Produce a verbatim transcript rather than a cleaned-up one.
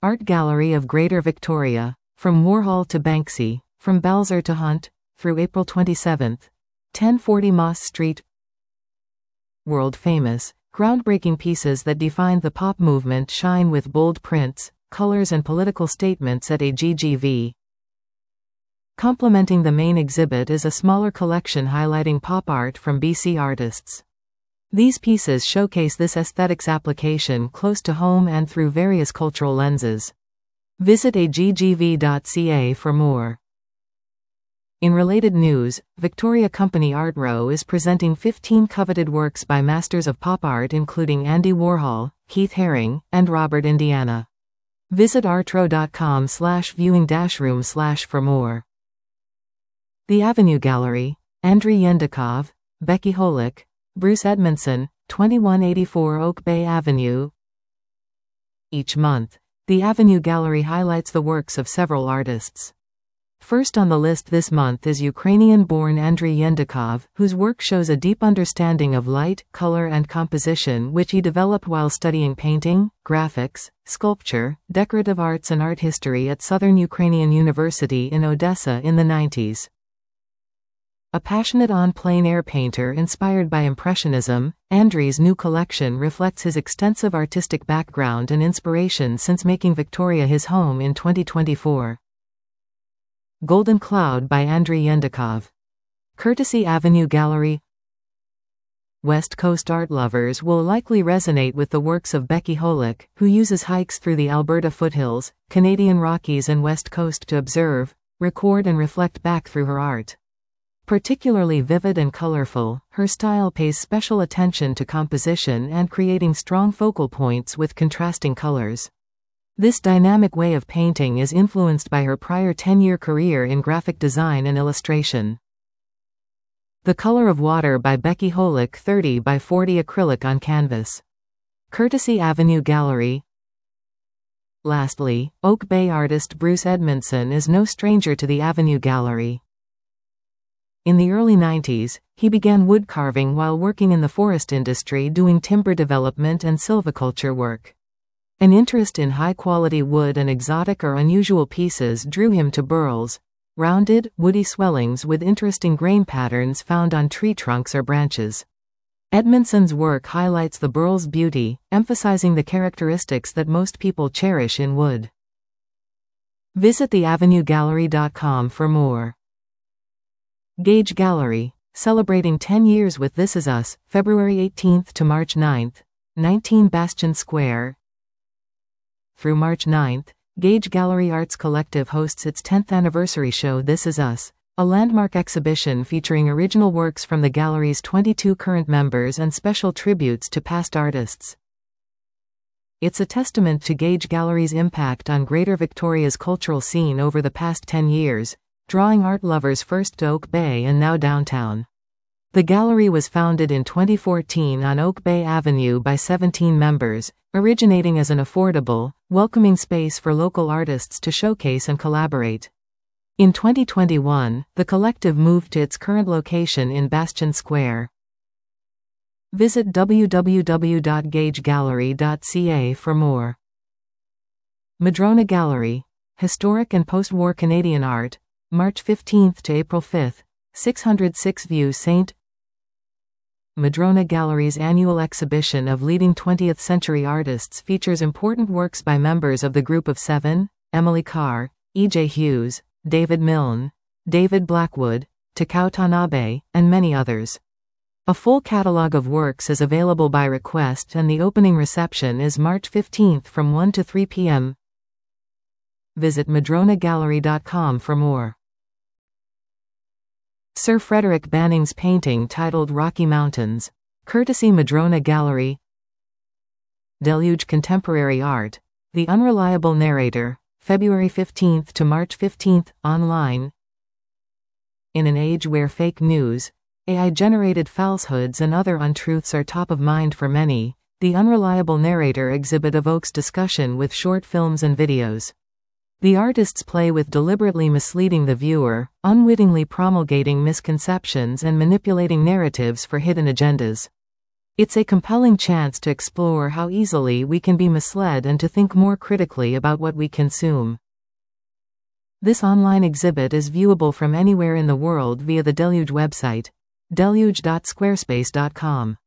Art Gallery of Greater Victoria, from Warhol to Banksy, from Balzer to Hunt, through April twenty-seventh. ten forty Moss Street. World famous, groundbreaking pieces that defined the pop movement shine with bold prints, colors and political statements at A G G V. Complementing the main exhibit is a smaller collection highlighting pop art from B C artists. These pieces showcase this aesthetics application close to home and through various cultural lenses. Visit A G G V dot C A for more. In related news, Victoria Company Art Row is presenting fifteen coveted works by masters of pop art including Andy Warhol, Keith Haring, and Robert Indiana. Visit artrow dot com slash viewing dash room slash for more. The Avenue Gallery, Andriy Yendikov, Becky Holick, Bruce Edmondson, twenty-one eighty-four Oak Bay Avenue. Each month, the Avenue Gallery highlights the works of several artists. First on the list this month is Ukrainian-born Andriy Yendikov, whose work shows a deep understanding of light, color and composition which he developed while studying painting, graphics, sculpture, decorative arts and art history at Southern Ukrainian University in Odessa in the nineties. A passionate on-plein-air painter inspired by Impressionism, Andriy's new collection reflects his extensive artistic background and inspiration since making Victoria his home in twenty twenty-four. Golden Cloud by Andriy Yendikov. Courtesy Avenue Gallery. West Coast art lovers will likely resonate with the works of Becky Holick, who uses hikes through the Alberta foothills, Canadian Rockies and West Coast to observe, record and reflect back through her art. Particularly vivid and colorful, her style pays special attention to composition and creating strong focal points with contrasting colors. This dynamic way of painting is influenced by her prior ten-year career in graphic design and illustration. The Color of Water by Becky Holick, thirty by forty acrylic on canvas. Courtesy Avenue Gallery. Lastly, Oak Bay artist Bruce Edmondson is no stranger to the Avenue Gallery. In the early nineties, he began wood carving while working in the forest industry doing timber development and silviculture work. An interest in high-quality wood and exotic or unusual pieces drew him to burls, rounded, woody swellings with interesting grain patterns found on tree trunks or branches. Edmondson's work highlights the burl's beauty, emphasizing the characteristics that most people cherish in wood. Visit the avenue gallery dot com for more. Gage Gallery, celebrating ten years with This Is Us, February eighteenth to March ninth, nineteen Bastion Square. Through March ninth, Gage Gallery Arts Collective hosts its tenth anniversary show This Is Us, a landmark exhibition featuring original works from the gallery's twenty-two current members and special tributes to past artists. It's a testament to Gage Gallery's impact on Greater Victoria's cultural scene over the past ten years, drawing art lovers first to Oak Bay and now downtown. The gallery was founded in twenty fourteen on Oak Bay Avenue by seventeen members, originating as an affordable, welcoming space for local artists to showcase and collaborate. In twenty twenty-one, the collective moved to its current location in Bastion Square. Visit w w w dot gage gallery dot c a for more. Madrona Gallery, Historic and Post-War Canadian Art, March fifteenth to April fifth, six oh six View Saint Madrona Gallery's annual exhibition of leading twentieth century artists features important works by members of the Group of Seven, Emily Carr, E J Hughes, David Milne, David Blackwood, Takao Tanabe, and many others. A full catalogue of works is available by request and the opening reception is March fifteenth from one to three p m Visit madrona gallery dot com for more. Sir Frederick Banning's painting titled Rocky Mountains, courtesy Madrona Gallery. Deluge Contemporary Art, The Unreliable Narrator, February fifteenth to March fifteenth, online. In an age where fake news, A I-generated falsehoods and other untruths are top of mind for many, the Unreliable Narrator exhibit evokes discussion with short films and videos. The artists play with deliberately misleading the viewer, unwittingly promulgating misconceptions and manipulating narratives for hidden agendas. It's a compelling chance to explore how easily we can be misled and to think more critically about what we consume. This online exhibit is viewable from anywhere in the world via the Deluge website, deluge dot squarespace dot com.